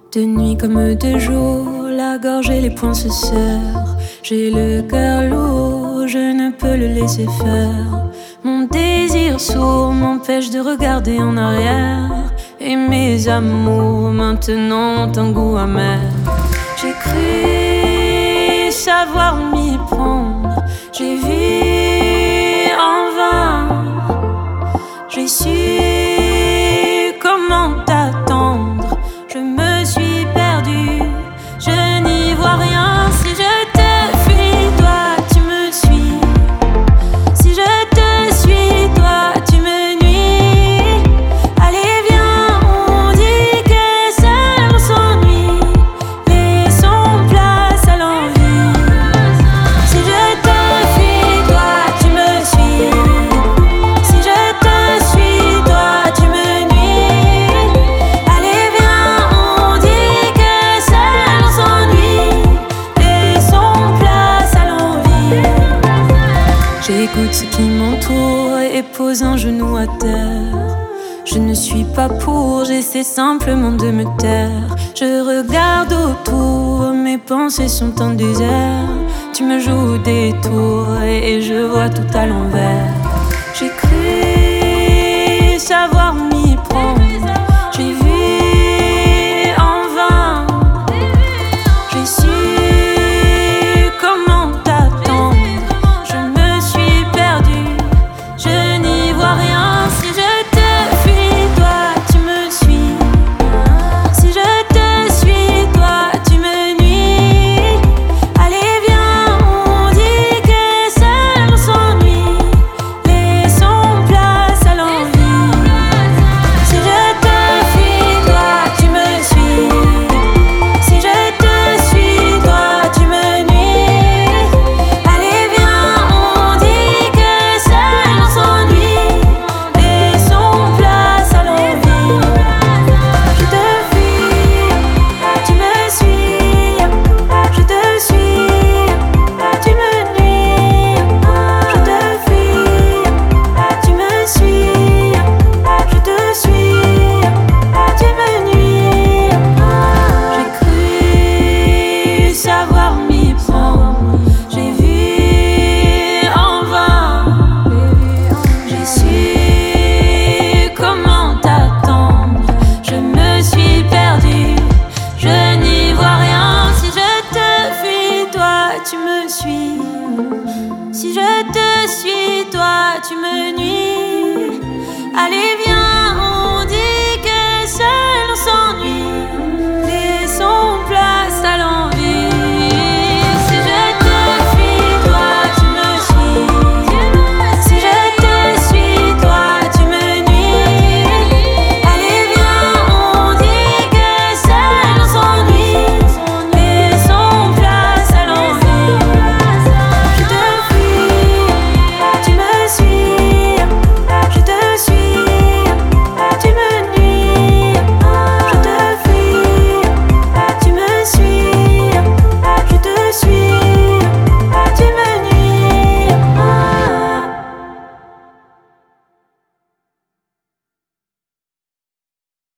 De nuit comme de jour, la gorge et les poings se serrent. J'ai le cœur lourd, je ne peux le laisser faire. Mon désir sourd m'empêche de regarder en arrière. Et mes amours maintenant ont un goût amer. J'ai cru savoir m'y prendre, j'ai vu en vain. J'ai su comment t'attendre, je me suis perdue, je n'y vois rien. Si je te fuis, toi tu me suis. Si je te suis, toi tu me nuis. Allez viens, on dit que seul on s'ennuie. Laissons place à l'envie. Si je te fuis, toi tu me suis. Si je te suis, toi tu me nuis. Allez viens, on dit que seul on s'ennuie. Laissons place à l'envie. J'écoute ce qui m'entoure et pose un genou à terre. Je ne suis pas pour, j'essaie simplement de me taire. Je regarde autour, mes pensées sont en désert. Tu me joues des tours et je vois tout à l'envers. J'ai cru savoir m'y prendre, j'ai vu en vain. J'ai su comment t'attendre, je me suis perdue, je n'y vois rien. Si je te fuis, toi tu me suis. Si je te suis, toi tu me nuis. Allez viens, on dit que seul on s'ennuie. Laissons place à l'envie. Si je te fuis, toi tu me suis. Si je te suis, toi tu me nuis. Allez viens, on dit que seul on s'ennuie. Laissons place à l'envie. Je te fuis, tu me suis. Je te suis, tu me nuis. Je te fuis, tu me suis. Je te suis, tu me nuis. J'ai cru savoir m'y prendre, j'ai vu en vain. J'ai su comment t'attendre, je me suis perdue, je n'y vois rien. Si je te fuis, toi tu me suis. Si je te suis, toi tu me nuis. Allez